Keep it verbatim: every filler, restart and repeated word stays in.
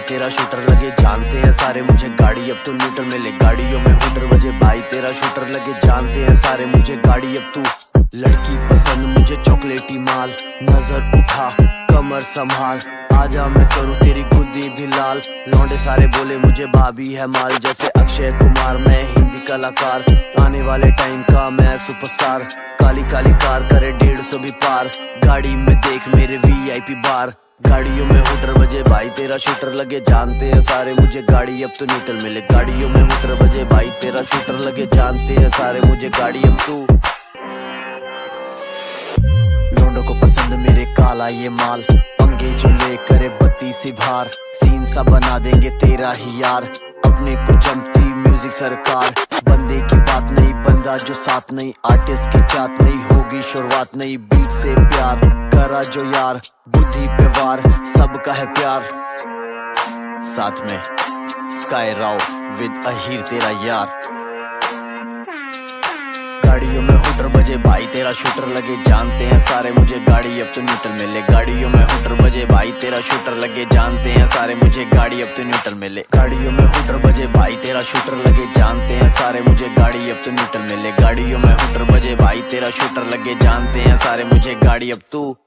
तेरा शूटर लगे, जानते हैं सारे मुझे गाड़ी अब तो न्यूट्रल मिले। गाड़ियों में हुटर बजे भाई तेरा शूटर लगे, जानते हैं सारे मुझे गाड़ी अब तू। लड़की पसंद मुझे चॉकलेटी माल, नजर उठा कमर संभाल, आजा मैं करूँ तेरी गुद्दी भी लाल। लौंडे सारे बोले मुझे भाभी है माल, जैसे अक्षय कुमार मैं हिंदी कलाकार, आने वाले टाइम का मैं सुपरस्टार। काली काली कार करे डेढ़ सौ भी पार, गाड़ी में देख मेरे वी आई पी बार। गाड़ियों में हुटर बजे भाई तेरा शूटर लगे, जानते हैं सारे मुझे गाड़ी अब तो न्यूट्रल मिले। गाड़ियों में हुटर बजे भाई तेरा शूटर लगे, जानते हैं सारे मुझे गाड़ी अब तू। लौंडों को पसंद मेरे काला ये माल, पंगे जो ले करे बत्ती सी भार, सीन सा बना देंगे तेरा ही यार। अपने को जमती म्यूजिक सरकार, बंदे की बात नहीं बंदा जो साथ नहीं, आर्टिस्ट की चाहत नहीं होगी शुरुआत नहीं। बीट से प्यार करा जो यार, बुद्धि पे वार सबका है प्यार। साथ में स्काई राव विद अहीर तेरा यार। गाड़ियों में हुटर बजे भाई तेरा शूटर लगे, जानते हैं सारे मुझे गाड़ी अब तो न्यूट्रल मिले। गाड़ियों में हुटर बजे भाई तेरा शूटर लगे, जानते हैं सारे मुझे गाड़ी अब तो न्यूट्रल मिले। गाड़ियों में हुटर बजे भाई तेरा शूटर लगे, जानते हैं सारे मुझे गाड़ी अब तो न्यूट्रल मिले। गाड़ियों में हुटर बजे भाई तेरा शूटर लगे, जानते हैं सारे मुझे गाड़ी अब तू।